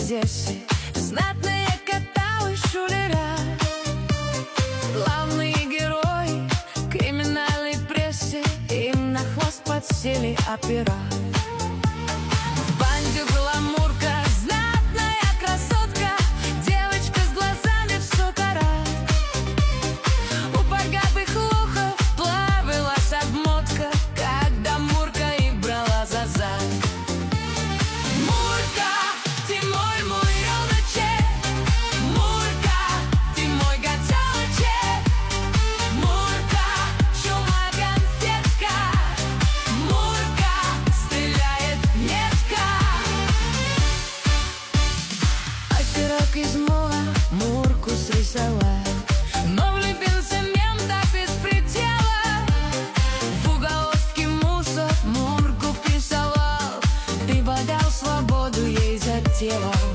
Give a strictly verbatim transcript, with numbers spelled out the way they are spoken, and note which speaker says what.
Speaker 1: Одессе знатные каталы шулера, главные герои криминальной прессы, им на хвост подсели опера. В банде была Мурка, знатная красотка, девочка с глазами в сто карат. У богатых лохов плавилась обмотка, когда Мурка их брала за зад. Мурка, ты мой, мой ребеночек, Мурка, ты мой котеночек, Мурка, чума конфетка, Мурка, стреляет метко. Оперок из мула Мурку срисовал, но влюбился мента без предела. В уголовский мусор Мурку прессовал, ты бы дал свободу ей за тело.